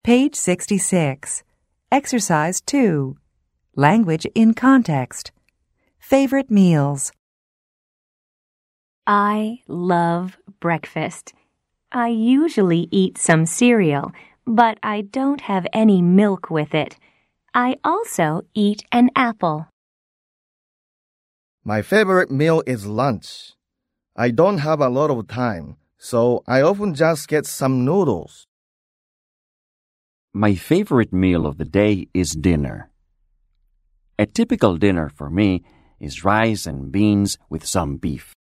Page 66. Exercise 2. Language in context. Favorite meals. I love breakfast. I usually eat some cereal, but I don't have any milk with it. I also eat an apple. My favorite meal is lunch. I don't have a lot of time, so I often just get some noodles. My favorite meal of the day is dinner. A typical dinner for me is rice and beans with some beef.